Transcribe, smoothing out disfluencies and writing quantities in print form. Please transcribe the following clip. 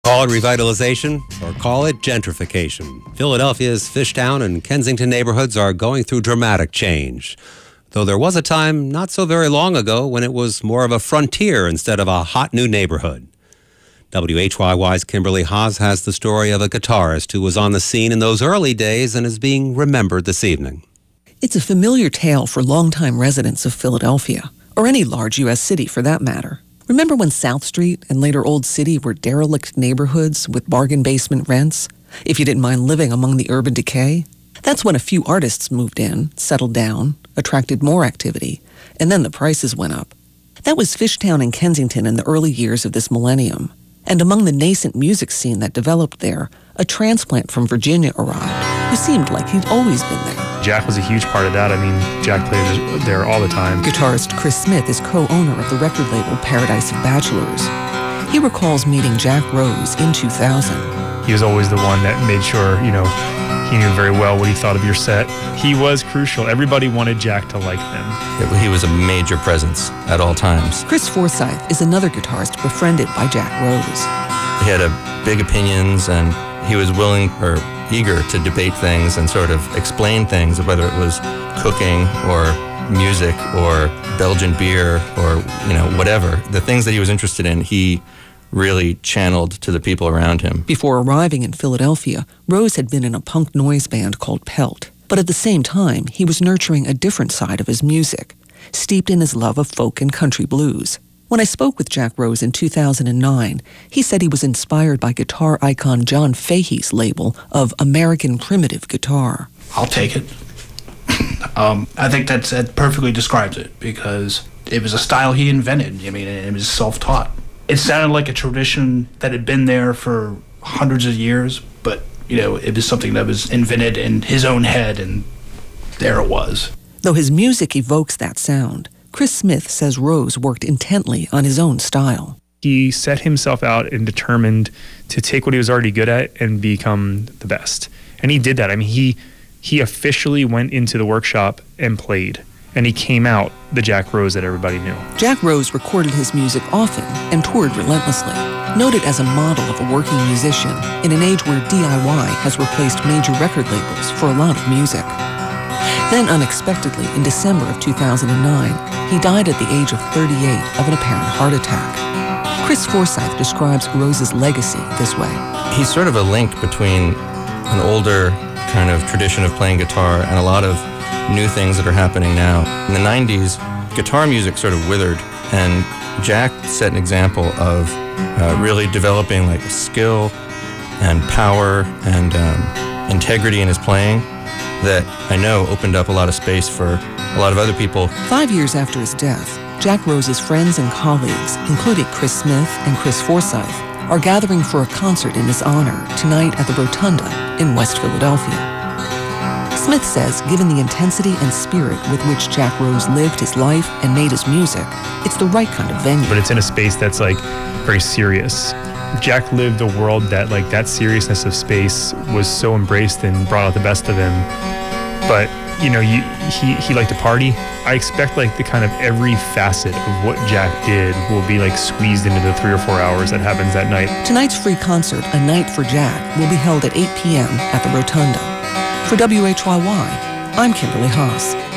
Call it revitalization or call it gentrification. Philadelphia's Fishtown and Kensington neighborhoods are going through dramatic change. Though there was a time not so very long ago when it was more of a frontier instead of a hot new neighborhood. WHYY's Kimberly Haas has the story of a guitarist who was on the scene in those early days and is being remembered this evening. It's a familiar tale for longtime residents of Philadelphia, or any large U.S. city for that matter. Remember when South Street and later Old City were derelict neighborhoods with bargain basement rents, if you didn't mind living among the urban decay? That's when a few artists moved in, settled down, attracted more activity, and then the prices went up. That was Fishtown and Kensington in the early years of this millennium. And among the nascent music scene that developed there, a transplant from Virginia arrived, who seemed like he'd always been there. Jack was a huge part of that. I mean, Jack played there all the time. Guitarist Chris Smith is co-owner of the record label Paradise of Bachelors. He recalls meeting Jack Rose in 2000. He was always the one that made sure, he knew very well what he thought of your set. He was crucial. Everybody wanted Jack to like them. He was a major presence at all times. Chris Forsyth is another guitarist befriended by Jack Rose. He had big opinions, and he was willing or eager to debate things and sort of explain things, whether it was cooking or music or Belgian beer or, whatever. The things that he was interested in, he really channeled to the people around him. Before arriving in Philadelphia, Rose had been in a punk noise band called Pelt. But at the same time, he was nurturing a different side of his music, steeped in his love of folk and country blues. When I spoke with Jack Rose in 2009, he said he was inspired by guitar icon John Fahey's label of American primitive guitar. I'll take it. I think that perfectly describes it, because it was a style he invented. And it was self-taught. It sounded like a tradition that had been there for hundreds of years, but, it was something that was invented in his own head, and there it was. Though his music evokes that sound, Chris Smith says Rose worked intently on his own style. He set himself out and determined to take what he was already good at and become the best. And he did that. He officially went into the workshop and played. And he came out the Jack Rose that everybody knew. Jack Rose recorded his music often and toured relentlessly, noted as a model of a working musician in an age where DIY has replaced major record labels for a lot of music. Then unexpectedly, in December of 2009, he died at the age of 38 of an apparent heart attack. Chris Forsyth describes Rose's legacy this way. He's sort of a link between an older kind of tradition of playing guitar and a lot of new things that are happening now. In the 90s, guitar music sort of withered, and Jack set an example of really developing skill and power and integrity in his playing that I know opened up a lot of space for a lot of other people. 5 years after his death, Jack Rose's friends and colleagues, including Chris Smith and Chris Forsyth, are gathering for a concert in his honor tonight at the Rotunda in West Philadelphia. Smith says, given the intensity and spirit with which Jack Rose lived his life and made his music, it's the right kind of venue. But it's in a space that's very serious. Jack lived a world that seriousness of space was so embraced and brought out the best of him. But, he liked to party. I expect the kind of every facet of what Jack did will be squeezed into the 3 or 4 hours that happens that night. Tonight's free concert, A Night for Jack, will be held at 8 p.m. at the Rotunda. For WHYY, I'm Kimberly Haas.